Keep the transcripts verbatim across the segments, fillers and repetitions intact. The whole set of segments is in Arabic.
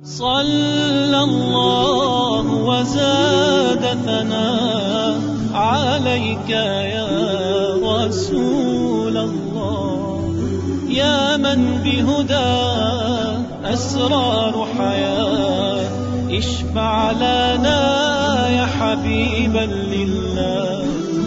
صلى الله وزاد ثناء عليك يا رسول الله، يا من بهدى أسرار حياة، اشفع لنا يا حبيبا لله.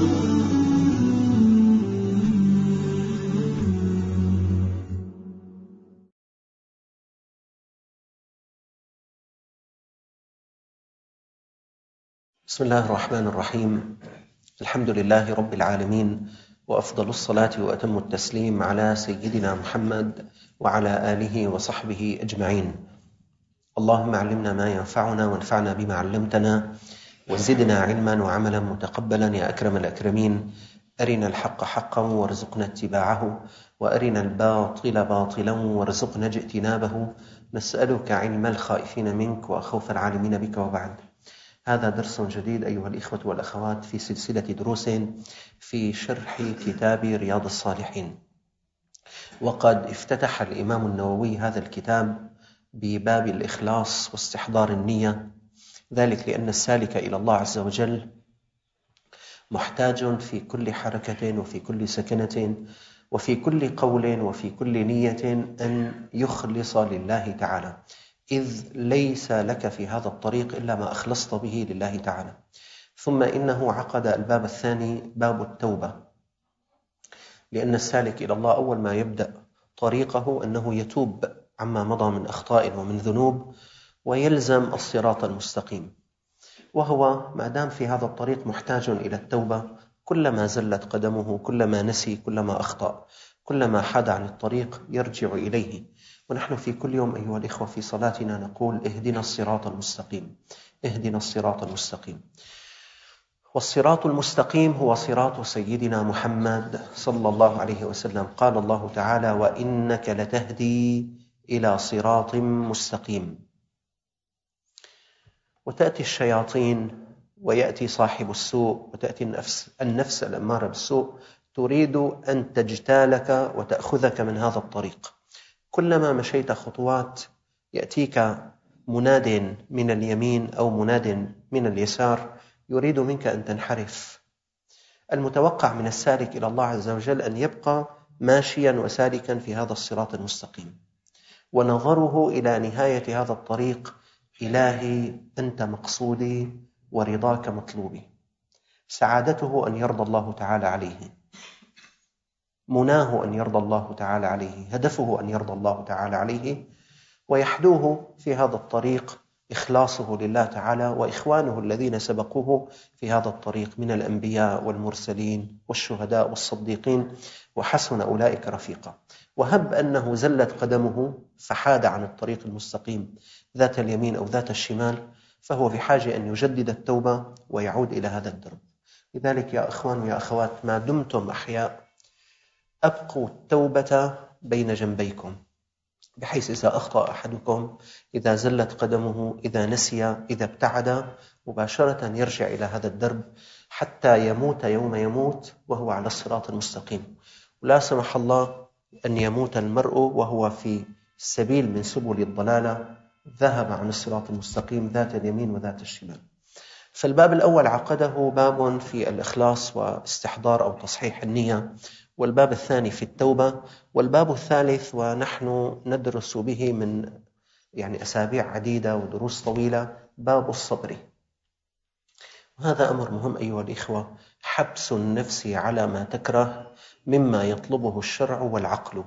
بسم الله الرحمن الرحيم. الحمد لله رب العالمين، وأفضل الصلاة وأتم التسليم على سيدنا محمد وعلى آله وصحبه أجمعين. اللهم علمنا ما ينفعنا وانفعنا بما علمتنا، وزدنا علما وعملا متقبلا يا أكرم الأكرمين. أرنا الحق حقا وارزقنا اتباعه، وأرنا الباطل باطلا وارزقنا اجتنابه. نسألك علم الخائفين منك وخوف العالمين بك، وبعد. هذا درس جديد أيها الإخوة والأخوات في سلسلة دروس في شرح كتاب رياض الصالحين. وقد افتتح الإمام النووي هذا الكتاب بباب الإخلاص واستحضار النية، ذلك لأن السالك إلى الله عز وجل محتاج في كل حركة وفي كل سكنة وفي كل قول وفي كل نية أن يخلص لله تعالى، إذ ليس لك في هذا الطريق إلا ما أخلصت به لله تعالى. ثم إنه عقد الباب الثاني باب التوبة، لأن السالك إلى الله أول ما يبدأ طريقه أنه يتوب عما مضى من أخطاء ومن ذنوب، ويلزم الصراط المستقيم. وهو ما دام في هذا الطريق محتاج إلى التوبة، كلما زلت قدمه، كلما نسي، كلما أخطأ، كلما حاد عن الطريق يرجع إليه. ونحن في كل يوم أيها الإخوة في صلاتنا نقول: اهدنا الصراط المستقيم، اهدنا الصراط المستقيم. والصراط المستقيم هو صراط سيدنا محمد صلى الله عليه وسلم. قال الله تعالى: وإنك لتهدي إلى صراط مستقيم. وتأتي الشياطين ويأتي صاحب السوء وتأتي النفس, النفس الأمارة بالسوء تريد أن تجتالك وتأخذك من هذا الطريق. كلما مشيت خطوات يأتيك مناد من اليمين أو مناد من اليسار يريد منك أن تنحرف. المتوقع من السالك إلى الله عز وجل أن يبقى ماشيا وسالكا في هذا الصراط المستقيم، ونظره إلى نهاية هذا الطريق: إلهي أنت مقصودي ورضاك مطلوبي. سعادته أن يرضى الله تعالى عليه، مناه أن يرضى الله تعالى عليه، هدفه أن يرضى الله تعالى عليه. ويحدوه في هذا الطريق إخلاصه لله تعالى، وإخوانه الذين سبقوه في هذا الطريق من الأنبياء والمرسلين والشهداء والصديقين، وحسن أولئك رفيقا. وهب أنه زلت قدمه فحاد عن الطريق المستقيم ذات اليمين أو ذات الشمال، فهو في حاجة أن يجدد التوبة ويعود إلى هذا الدرب. لذلك يا أخوان ويا أخوات، ما دمتم أحياء أبقوا التوبة بين جنبيكم، بحيث إذا أخطأ أحدكم، إذا زلت قدمه، إذا نسي، إذا ابتعد، مباشرة يرجع إلى هذا الدرب حتى يموت يوم يموت وهو على الصراط المستقيم. ولا سمح الله أن يموت المرء وهو في سبيل من سبل الضلالة، ذهب عن الصراط المستقيم ذات اليمين وذات الشمال. فالباب الأول عقده باب في الإخلاص واستحضار أو تصحيح النية، والباب الثاني في التوبة، والباب الثالث ونحن ندرس به من يعني أسابيع عديدة ودروس طويلة، باب الصبر. وهذا أمر مهم أيها الإخوة، حبس النفس على ما تكره مما يطلبه الشرع والعقل.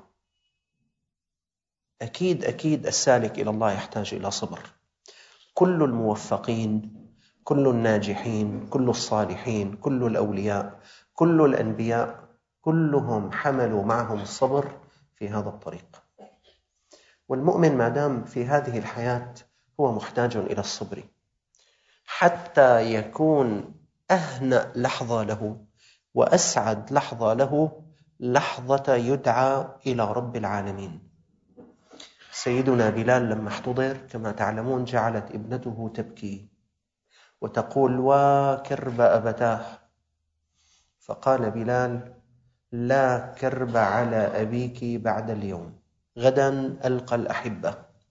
أكيد أكيد السالك إلى الله يحتاج إلى صبر. كل الموفقين، كل الناجحين، كل الصالحين، كل الأولياء، كل الأنبياء، كلهم حملوا معهم الصبر في هذا الطريق. والمؤمن ما دام في هذه الحياة هو محتاج إلى الصبر، حتى يكون أهنأ لحظة له وأسعد لحظة له لحظة يدعى إلى رب العالمين. سيدنا بلال لما احتضر كما تعلمون جعلت ابنته تبكي وتقول: وكرب أبتاه. فقال بلال: لا كرب على أبيك بعد اليوم، غدا ألقى الأحبة.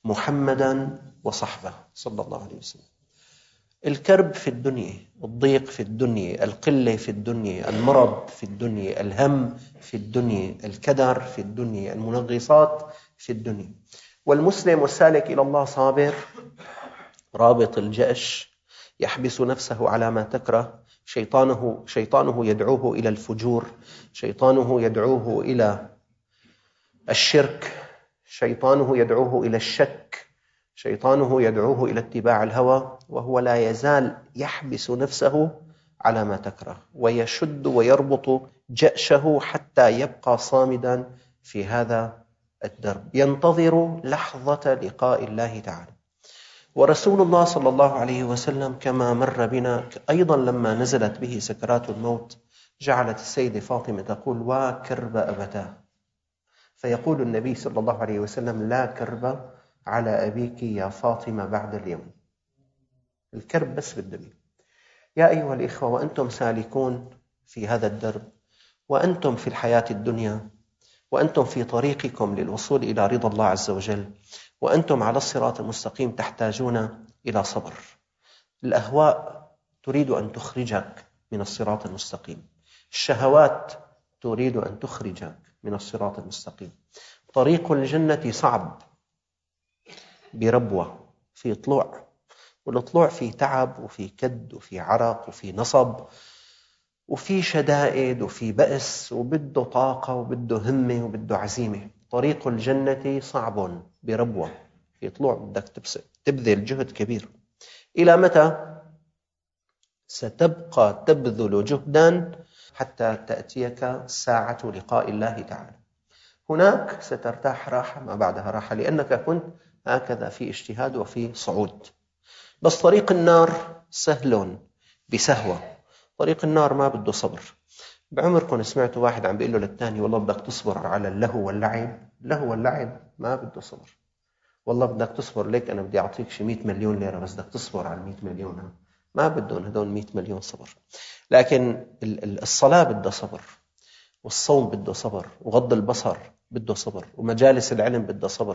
محمدا وصحبه صلى الله عليه وسلم. الكرب في الدنيا، الضيق في الدنيا، القلة في الدنيا، المرض في الدنيا، الهم في الدنيا، الكدر في الدنيا، المنغصات في الدنيا. والمسلم والسالك إلى الله صابر رابط الجأش، يحبس نفسه على ما تكره. شيطانه شيطانه يدعوه إلى الفجور، شيطانه يدعوه إلى الشرك، شيطانه يدعوه إلى الشك، شيطانه يدعوه إلى اتباع الهوى، وهو لا يزال يحبس نفسه على ما تكره ويشد ويربط جأشه حتى يبقى صامدا في هذا الدرب، ينتظر لحظة لقاء الله تعالى. ورسول الله صلى الله عليه وسلم كما مر بنا أيضا لما نزلت به سكرات الموت جعلت السيدة فاطمة تقول: وكرب أبتاه. فيقول النبي صلى الله عليه وسلم: لا كرب على أبيك يا فاطمة بعد اليوم. الكرب بس بالدنيا. يا أيها الإخوة، وأنتم سالكون في هذا الدرب، وأنتم في الحياة الدنيا، وأنتم في طريقكم للوصول إلى رضا الله عز وجل، وأنتم على الصراط المستقيم، تحتاجون إلى صبر. الأهواء تريد أن تخرجك من الصراط المستقيم، الشهوات تريد أن تخرجك من الصراط المستقيم. طريق الجنة صعب بربوة، في طلوع، والطلوع فيه تعب وفي كد وفي عرق وفي نصب وفي شدائد وفي بأس، وبده طاقة وبده همة وبده عزيمة. طريق الجنة صعب بربوة، في طلوع، بدك تبذل جهد كبير. إلى متى ستبقى تبذل جهدا حتى تأتيك ساعة لقاء الله تعالى؟ هناك سترتاح راحة ما بعدها راحة، لأنك كنت هكذا في اجتهاد وفي صعود. بس طريق النار سهل بسهوة، طريق النار ما بده صبر. بعمركم سمعتوا واحد عم بيقول له للتاني: والله بدك تصبر على اللهو واللعب؟ اللهو واللعب ما بده صبر. والله بدك تصبر ليك، أنا بدي أعطيك شي مئة مليون ليرة، بس بدك تصبر على المئة مليون. ما بدهم هدول مئة مليون صبر. لكن الصلاة بدها صبر، والصوم بده صبر، وغض البصر بده صبر، ومجالس العلم بده صبر،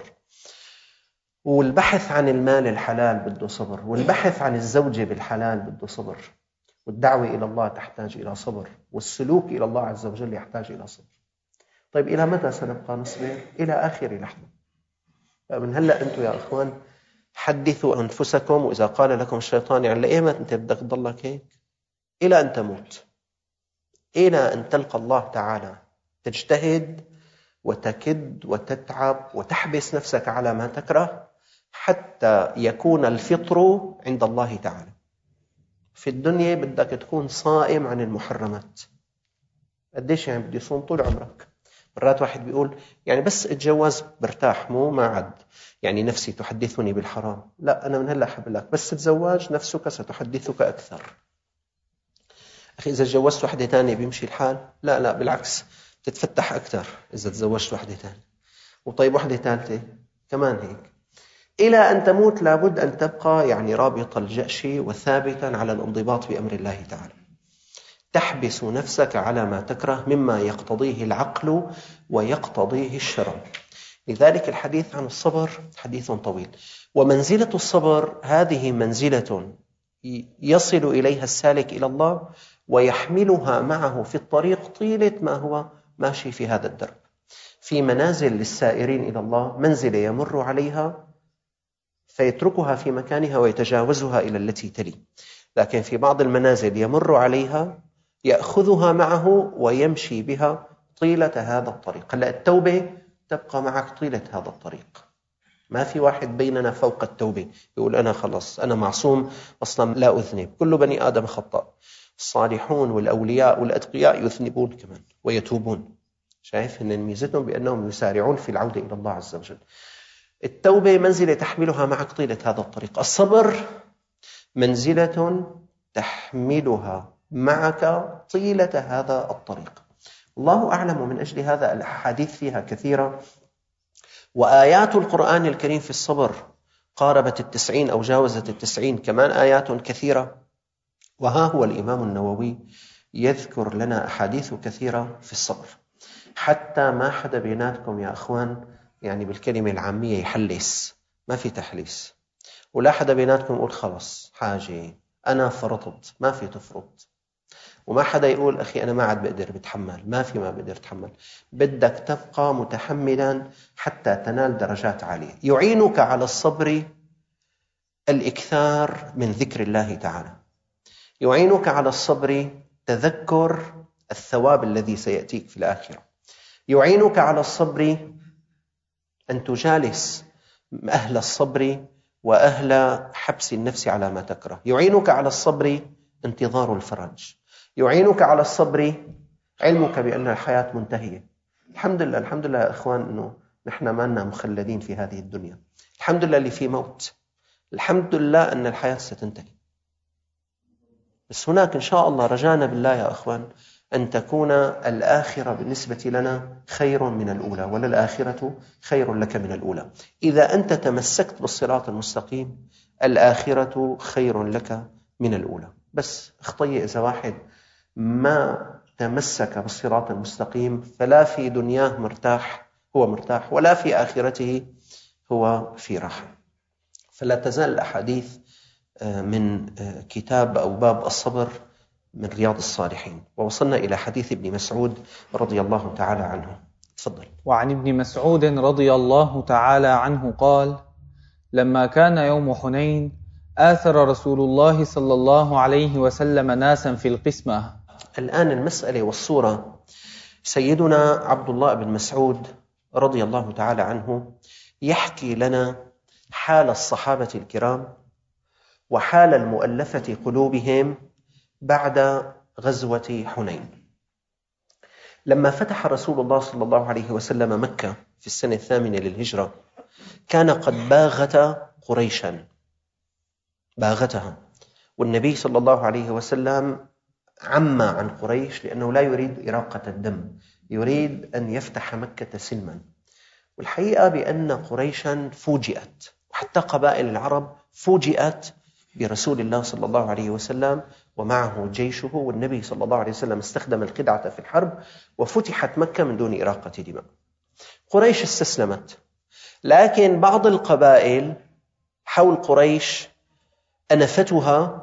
والبحث عن المال الحلال بده صبر، والبحث عن الزوجة بالحلال بده صبر، والدعوة إلى الله تحتاج إلى صبر، والسلوك إلى الله عز وجل يحتاج إلى صبر. طيب إلى متى سنبقى نصبر؟ إلى آخر لحظة. من هلأ أنتم يا أخوان حدثوا أنفسكم، وإذا قال لكم الشيطان يعني لإيمت أنت بدك تضلك هيك؟ إلى أن تموت، إلى أن تلقى الله تعالى، تجتهد وتكد وتتعب وتحبس نفسك على ما تكره حتى يكون الفطر عند الله تعالى. في الدنيا بدك تكون صائم عن المحرمات. قديش يعني بدي صوم طول عمرك؟ مرات واحد بيقول يعني بس اتجوز برتاح، مو ما عد يعني نفسي تحدثني بالحرام. لا، أنا من هلأ أحب لك بس تتزوج نفسك ستحدثك أكثر. أخي إذا تزوجت واحدة تانية بيمشي الحال؟ لا لا، بالعكس تتفتح أكثر إذا تزوجت واحدة تانية. وطيب واحدة ثالثة كمان هيك. إلى أن تموت لابد أن تبقى يعني رابط الجأش وثابتا على الانضباط بأمر الله تعالى. تحبس نفسك على ما تكره مما يقتضيه العقل ويقتضيه الشرع. لذلك الحديث عن الصبر حديث طويل. ومنزلة الصبر هذه منزلة يصل إليها السالك إلى الله ويحملها معه في الطريق طيلة ما هو ماشي في هذا الدرب. في منازل للسائرين إلى الله منزلة يمر عليها فيتركها في مكانها ويتجاوزها إلى التي تلي، لكن في بعض المنازل يمر عليها يأخذها معه ويمشي بها طيلة هذا الطريق. هلأ التوبة تبقى معك طيلة هذا الطريق. ما في واحد بيننا فوق التوبة يقول أنا خلص أنا معصوم أصلا لا أذنب. كل بني آدم خطأ. الصالحون والأولياء والأتقياء يذنبون كمان ويتوبون. شايف إن ميزتهم بأنهم يسارعون في العودة إلى الله عز وجل. التوبة منزلة تحملها معك طيلة هذا الطريق. الصبر منزلة تحملها معك طيلة هذا الطريق. الله أعلم، من أجل هذا الأحاديث فيها كثيرة، وآيات القرآن الكريم في الصبر قاربت التسعين أو جاوزت التسعين، كمان آيات كثيرة. وها هو الإمام النووي يذكر لنا أحاديث كثيرة في الصبر، حتى ما حدا بيناتكم يا أخوان يعني بالكلمة العامية يحلس ما في تحليس. ولا حدا بيناتكم يقول خلص حاجة أنا فرطت، ما في تفرط. وما حدا يقول أخي أنا ما عاد بقدر بتحمل، ما في ما بقدر تحمل. بدك تبقى متحملا حتى تنال درجات عالية. يعينك على الصبر الإكثار من ذكر الله تعالى، يعينك على الصبر تذكر الثواب الذي سيأتيك في الآخرة، يعينك على الصبر أن تجالس أهل الصبر وأهل حبس النفس على ما تكره، يعينك على الصبر انتظار الفرج، يعينك على الصبر علمك بأن الحياة منتهية. الحمد لله الحمد لله يا إخوان أنه نحن ما لنا مخلدين في هذه الدنيا، الحمد لله اللي في موت، الحمد لله أن الحياة ستنتهي. بس هناك إن شاء الله رجانا بالله يا أخوان أن تكون الآخرة بالنسبة لنا خير من الأولى، ولا الآخرة خير لك من الأولى. إذا أنت تمسكت بالصراط المستقيم الآخرة خير لك من الأولى. بس اخطي إذا واحد ما تمسك بالصراط المستقيم فلا في دنياه مرتاح هو مرتاح، ولا في آخرته هو في راحة. فلا تزال الأحاديث من كتاب أو باب الصبر من رياض الصالحين. ووصلنا إلى حديث ابن مسعود رضي الله تعالى عنه. تفضل. وعن ابن مسعود رضي الله تعالى عنه قال: لما كان يوم حنين آثر رسول الله صلى الله عليه وسلم ناسا في القسمة. الآن المسألة والصورة، سيدنا عبد الله بن مسعود رضي الله تعالى عنه يحكي لنا حال الصحابة الكرام وحال المؤلفة قلوبهم بعد غزوة حنين. لما فتح رسول الله صلى الله عليه وسلم مكة في السنة الثامنة للهجرة كان قد باغت قريشا، باغتها، والنبي صلى الله عليه وسلم عمى عن قريش لأنه لا يريد إراقة الدم، يريد أن يفتح مكة سلما. والحقيقة بأن قريشا فوجئت، وحتى قبائل العرب فوجئت برسول الله صلى الله عليه وسلم ومعه جيشه، والنبي صلى الله عليه وسلم استخدم الخدعة في الحرب وفتحت مكة من دون إراقة دماء. قريش استسلمت، لكن بعض القبائل حول قريش أنفتها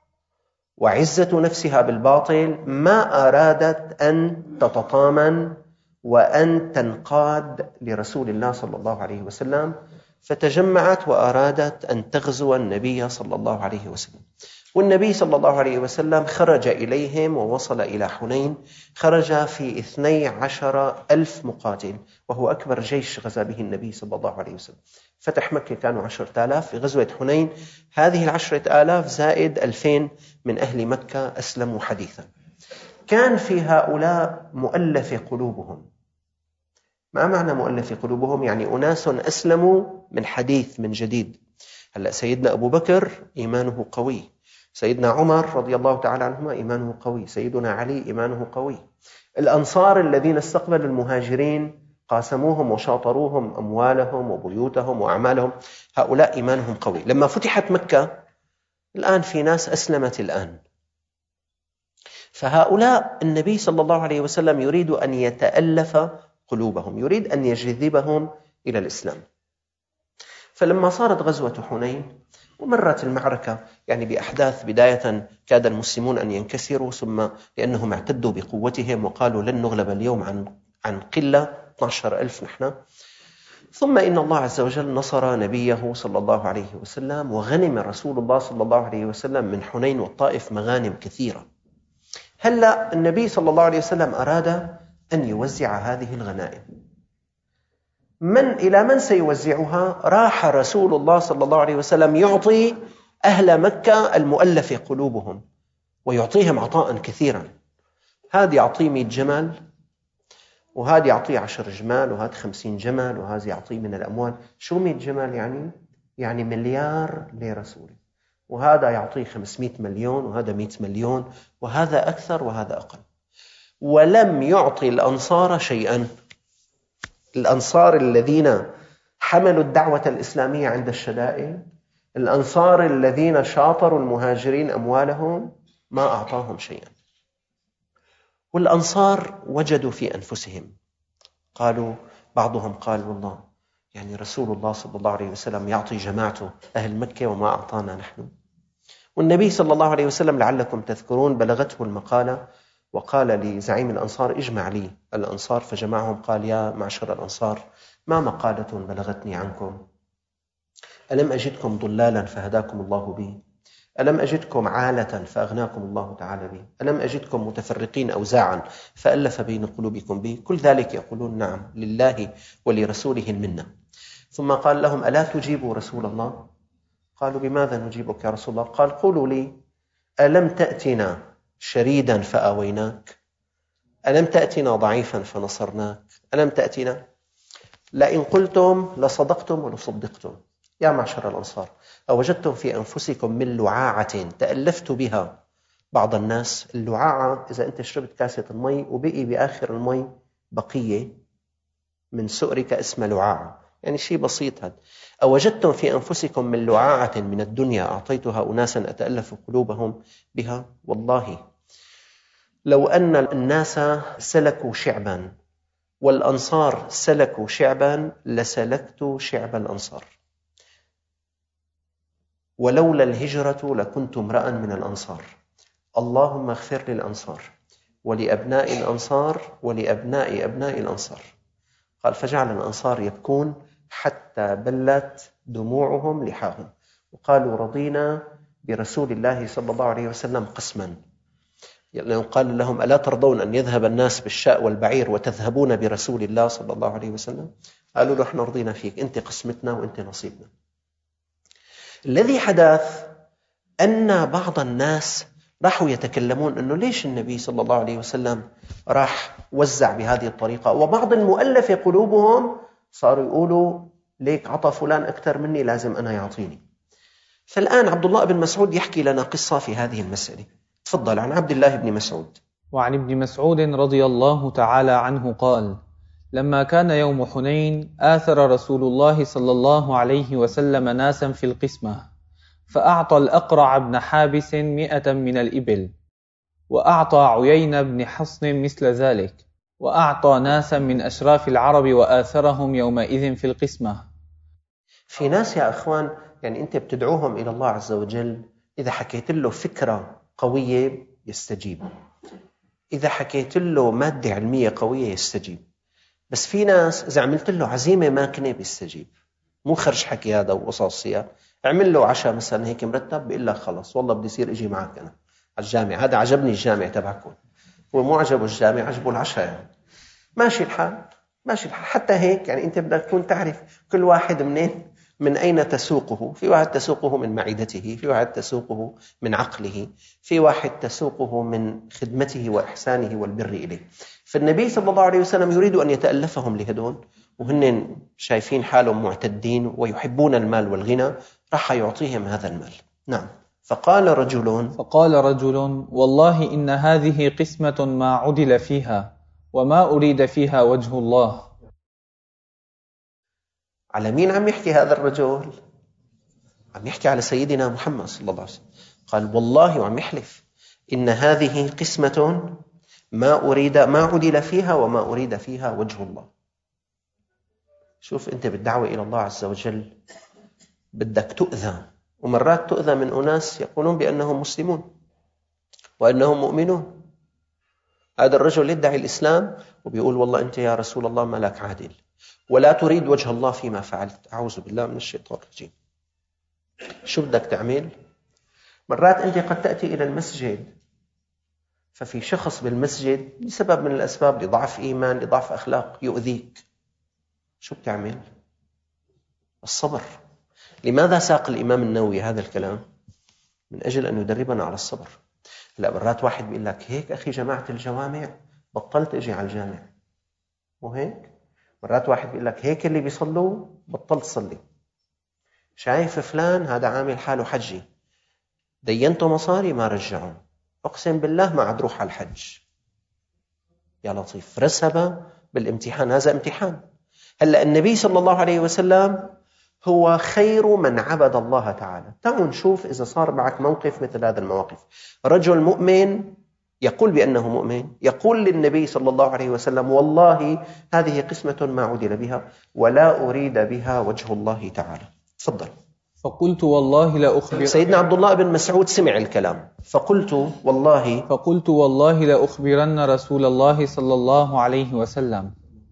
وعزة نفسها بالباطل ما أرادت أن تتطامن وأن تنقاد لرسول الله صلى الله عليه وسلم، فتجمعت وأرادت أن تغزو النبي صلى الله عليه وسلم. والنبي صلى الله عليه وسلم خرج إليهم ووصل إلى حنين، خرج في اثني عشر ألف مقاتل، وهو أكبر جيش غزا به النبي صلى الله عليه وسلم. فتح مكة كانوا عشرة آلاف، في غزوة حنين هذه العشرة آلاف زائد ألفين من أهل مكة أسلموا حديثا. كان في هؤلاء مؤلف قلوبهم. ما معنى مؤلف قلوبهم؟ يعني أناس أسلموا من حديث من جديد. هلأ سيدنا أبو بكر إيمانه قوي، سيدنا عمر رضي الله تعالى عنهما إيمانه قوي، سيدنا علي إيمانه قوي. الأنصار الذين استقبلوا المهاجرين قاسموهم وشاطروهم أموالهم وبيوتهم وأعمالهم، هؤلاء إيمانهم قوي. لما فتحت مكة الآن في ناس أسلمت الآن، فهؤلاء النبي صلى الله عليه وسلم يريد أن يتألف قلوبهم، يريد أن يجذبهم إلى الإسلام. فلما صارت غزوة حنين ومرت المعركة يعني بأحداث، بداية كاد المسلمون أن ينكسروا، ثم لأنهم اعتدوا بقوتهم وقالوا لن نغلب اليوم عن عن قلة، اثني عشر ألف نحن، ثم إن الله عز وجل نصر نبيه صلى الله عليه وسلم، وغنم رسول الله صلى الله عليه وسلم من حنين والطائف مغانم كثيرة. هلأ النبي صلى الله عليه وسلم أراد أن يوزع هذه الغنائم. من إلى من سيوزعها؟ راح رسول الله صلى الله عليه وسلم يعطي أهل مكة المؤلف قلوبهم، ويعطيهم عطاء كثيرا. هذا يعطيه مئة جمل، وهذا يعطيه عشر جمال، وهذا خمسين جمل، وهذا يعطيه من الأموال. شو مئة جمل يعني؟ يعني مليار لرسوله. وهذا يعطيه خمسمئة مليون، وهذا مئة مليون، وهذا أكثر وهذا أقل. ولم يعطي الأنصار شيئا. الأنصار الذين حملوا الدعوة الإسلامية عند الشدائد، الأنصار الذين شاطروا المهاجرين أموالهم، ما أعطاهم شيئا. والأنصار وجدوا في أنفسهم، قالوا بعضهم قال والله يعني رسول الله صلى الله عليه وسلم يعطي جماعته أهل مكة وما أعطانا نحن. والنبي صلى الله عليه وسلم لعلكم تذكرون بلغته المقالة وقال لزعيم الأنصار اجمع لي الأنصار، فجمعهم قال يا معشر الأنصار ما مقالة بلغتني عنكم؟ ألم أجدكم ضلالا فهداكم الله بي؟ ألم أجدكم عالة فأغناكم الله تعالى بي؟ ألم أجدكم متفرقين أوزاعا فألف بين قلوبكم بي؟ كل ذلك يقولون نعم لله ولرسوله المنة. ثم قال لهم ألا تجيبوا رسول الله؟ قالوا بماذا نجيبك يا رسول الله؟ قال قولوا لي ألم تأتنا شريدا فآويناك؟ ألم تأتنا ضعيفا فنصرناك؟ ألم تأتنا؟ لئن قلتم لصدقتم ولصدقتم. يا معشر الأنصار أوجدتم في أنفسكم من لعاعة تألفت بها بعض الناس؟ اللعاعة إذا أنت شربت كاسة المي وبقي بآخر المي بقية من سؤرك اسمها لعاعة، يعني شيء بسيط هذا. أوجدتم في أنفسكم من لعاعة من الدنيا أعطيتها أناسا أتألف قلوبهم بها؟ والله لو أن الناس سلكوا شعبا والأنصار سلكوا شعبا لسلكت شعب الأنصار، ولولا الهجرة لكنت امرأ من الأنصار. اللهم اغفر للأنصار ولأبناء الأنصار ولأبناء أبناء الأنصار. قال فجعل الأنصار يبكون حتى بلت دموعهم لحاهم وقالوا رضينا برسول الله صلى الله عليه وسلم قسما. يعني قال لهم ألا ترضون أن يذهب الناس بالشاء والبعير وتذهبون برسول الله صلى الله عليه وسلم؟ قالوا له احنا رضينا فيك، انت قسمتنا وانت نصيبنا. الذي حدث أن بعض الناس راحوا يتكلمون أنه ليش النبي صلى الله عليه وسلم راح وزع بهذه الطريقة، وبعض المؤلفة قلوبهم صاروا يقولوا ليك عطى فلان أكثر مني لازم أنا يعطيني. فالآن عبد الله بن مسعود يحكي لنا قصة في هذه المسألة. تفضل. عن عبد الله بن مسعود. وعن ابن مسعود رضي الله تعالى عنه قال لما كان يوم حنين آثر رسول الله صلى الله عليه وسلم ناسا في القسمة، فأعطى الأقرع بن حابس مئة من الإبل، وأعطى عيين بن حصن مثل ذلك، وأعطى ناسا من أشراف العرب وآثرهم يومئذ في القسمة. في ناس يا أخوان يعني أنت بتدعوهم إلى الله عز وجل، إذا حكيت له فكرة قوية يستجيب، إذا حكيت له مادة علمية قوية يستجيب. بس في ناس إذا عملت له عزيمة ماكنة بيستجيب، مو خرج حكي هذا وقصصية. اعمل له عشاء مثلا هيك مرتب بيقول لك خلص والله بدي يصير اجي معك أنا على الجامع، هذا عجبني الجامع تبعكم، هو مو عجبه الجامع عجبه العشاء، يعني ماشي الحال ماشي الحال. حتى هيك يعني أنت بدك تكون تعرف كل واحد منين من أين تسوقه. في واحد تسوقه من معدته، في واحد تسوقه من عقله، في واحد تسوقه من خدمته وإحسانه والبر إليه. فالنبي صلى الله عليه وسلم يريد أن يتألفهم لهدول، وهن شايفين حالهم معتدين ويحبون المال والغنى، راح يعطيهم هذا المال. نعم. فقال رجل فقال رجل والله إن هذه قسمة ما عدل فيها وما أريد فيها وجه الله. على مين عم يحكي هذا الرجل؟ عم يحكي على سيدنا محمد صلى الله عليه وسلم. قال والله وعم يحلف إن هذه قسمة ما أريد ما عدل فيها وما أريد فيها وجه الله. شوف أنت بالدعوة إلى الله عز وجل بدك تؤذى، ومرات تؤذى من أناس يقولون بأنهم مسلمون وأنهم مؤمنون. هذا الرجل يدعي الإسلام وبيقول والله أنت يا رسول الله ما لك عادل ولا تريد وجه الله فيما فعلت. أعوذ بالله من الشيطان الرجيم. شو بدك تعمل؟ مرات أنت قد تأتي إلى المسجد ففي شخص بالمسجد لسبب من الأسباب، لضعف إيمان لضعف أخلاق، يؤذيك. شو بتعمل؟ الصبر. لماذا ساق الإمام النووي هذا الكلام؟ من أجل أن يدربنا على الصبر. لا مرات واحد بيقول لك هيك أخي جماعة الجوامع بطلت أجي على الجامع، وهيك مرات واحد بيقول لك هيك اللي بيصلوا بطلت صلي. شايف فلان هذا عامل حاله حجي، دينته مصاري ما رجعوا، أقسم بالله ما عاد روح على الحج. يا لطيف، رسب بالامتحان، هذا امتحان. هلأ النبي صلى الله عليه وسلم هو خير من عبد الله تعالى. تعالوا نشوف إذا صار معك موقف مثل هذا المواقف. رجل مؤمن يقول بأنه مؤمن، يقول للنبي صلى الله عليه وسلم والله هذه قسمة ما عدل بها ولا أريد بها وجه الله تعالى. تفضل. فقلت والله لا أخبر سيدنا عبد الله بن مسعود سمع الكلام، فقلت والله فقلت والله لا أخبرن رسول الله صلى الله عليه وسلم.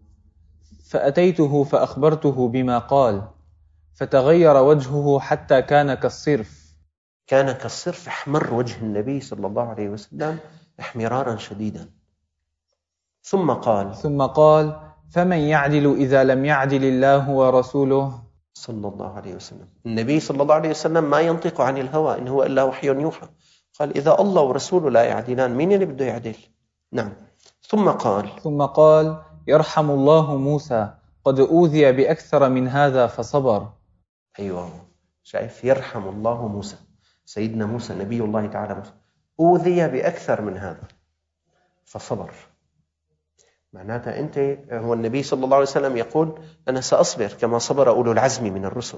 فأتيته فأخبرته بما قال، فتغير وجهه حتى كان كالصرف. كان كالصرف، احمر وجه النبي صلى الله عليه وسلم احمرارا شديدا. ثم قال ثم قال فمن يعدل إذا لم يعدل الله ورسوله صلى الله عليه وسلم. النبي صلى الله عليه وسلم ما ينطق عن الهوى، إن هو إلا وحي يوحى. قال إذا الله ورسوله لا يعدلان، مين اللي بده يعدل؟ نعم. ثم قال ثم قال يرحم الله موسى قد أوذي بأكثر من هذا فصبر. أيوة، شايف؟ يرحم الله موسى، سيدنا موسى نبي الله تعالى موسى أوذي بأكثر من هذا فصبر. معناتها أنت، هو النبي صلى الله عليه وسلم يقول أنا سأصبر كما صبر أولو العزم من الرسل.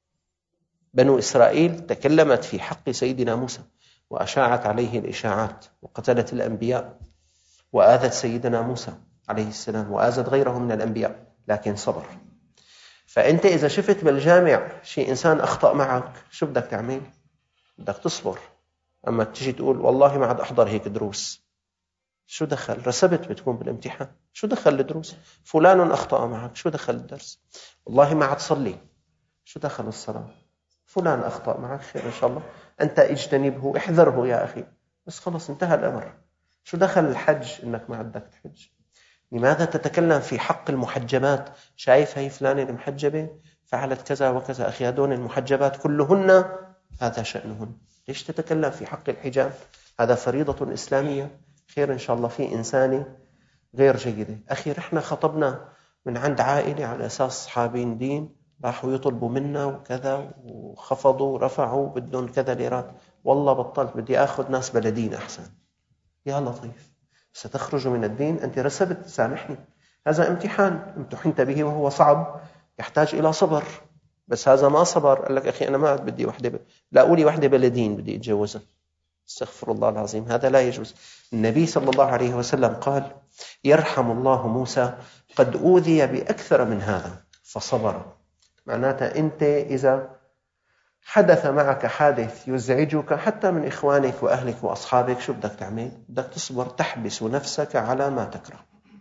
بنو إسرائيل تكلمت في حق سيدنا موسى وأشاعت عليه الإشاعات وقتلت الأنبياء وآذت سيدنا موسى عليه السلام وآذت غيره من الأنبياء، لكن صبر. فأنت إذا شفت بالجامع شيء إنسان أخطأ معك، شو بدك تعمل؟ بدك تصبر. أما تجي تقول والله ما عاد أحضر هيك دروس، شو دخل؟ رسبت بتكون بالامتحان، شو دخل الدروس؟ فلان أخطأ معك، شو دخل الدرس؟ والله ما عاد صلي، شو دخل الصلاة؟ فلان أخطأ معك، خير إن شاء الله، أنت اجتنبه، احذره يا أخي، بس خلص انتهى الأمر. شو دخل الحج إنك ما عندك تحج؟ لماذا تتكلم في حق المحجبات؟ شايف هي فلانة المحجبة فعلت كذا وكذا، أخي هدون المحجبات كلهن هذا شأنهن. ليش تتكلم في حق الحجاب؟ هذا فريضة إسلامية، خير إن شاء الله. في إنسانة غير جيدة، أخي رحنا خطبنا من عند عائلة على أساس صحابين دين، راحوا يطلبوا منا وكذا وخفضوا ورفعوا بدون كذا ليرات، والله بطلت، بدي أخذ ناس بلدين أحسن. يا لطيف، ستخرج من الدين، أنت رسبت، سامحني، هذا امتحان امتحنت به وهو صعب يحتاج إلى صبر، بس هذا ما صبر، قال لك أخي أنا ما عاد بدي وحدة ب... لا أولي وحدة بلدين بدي أتجوزها، استغفر الله العظيم، هذا لا يجوز. النبي صلى الله عليه وسلم قال يرحم الله موسى قد أوذي بأكثر من هذا فصبر. معناته أنت إذا حدث معك حادث يزعجك حتى من إخوانك وأهلك وأصحابك، شو بدك تعمل؟ بدك تصبر، تحبس نفسك على ما تكره.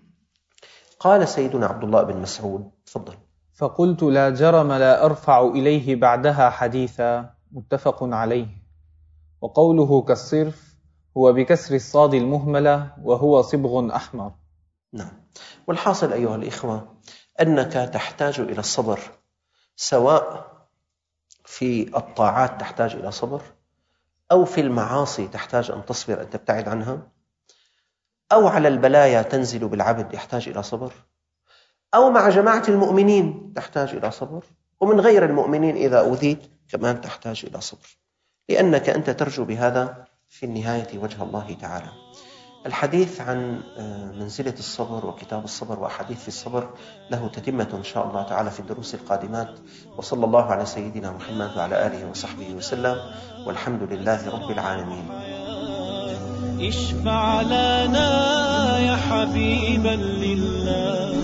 قال سيدنا عبد الله بن مسعود تفضل. فقلت لا جرم لا أرفع إليه بعدها حديثا، متفق عليه. وقوله كالصرف هو بكسر الصاد المهملة وهو صبغ أحمر. نعم. والحاصل أيها الإخوة أنك تحتاج إلى الصبر، سواء في الطاعات تحتاج إلى صبر، أو في المعاصي تحتاج أن تصبر أن تبتعد عنها، أو على البلايا تنزل بالعبد يحتاج إلى صبر، أو مع جماعة المؤمنين تحتاج إلى صبر، ومن غير المؤمنين إذا أوذيت كمان تحتاج إلى صبر، لأنك أنت ترجو بهذا في النهاية وجه الله تعالى. الحديث عن منزلة الصبر وكتاب الصبر وأحاديث في الصبر له تتمة إن شاء الله تعالى في الدروس القادمات. وصلى الله على سيدنا محمد وعلى آله وصحبه وسلم، والحمد لله رب العالمين. اشفع لنا يا حبيبا لله.